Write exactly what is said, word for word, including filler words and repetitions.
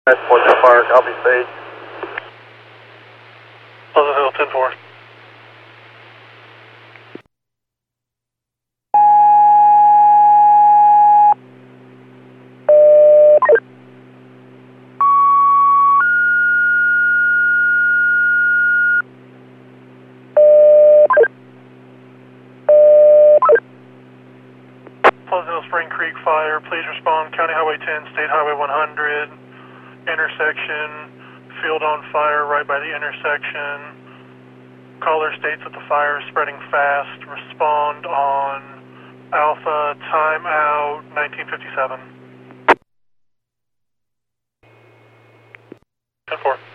Pleasant Park, I'll be safe. Pleasant Hill, ten four. Pleasant Hill Spring Creek Fire, please respond. County Highway ten, State Highway one hundred, intersection, field on fire right by the intersection. Caller states that the fire is spreading fast. Respond on Alpha, timeout, nineteen fifty-seven. ten four.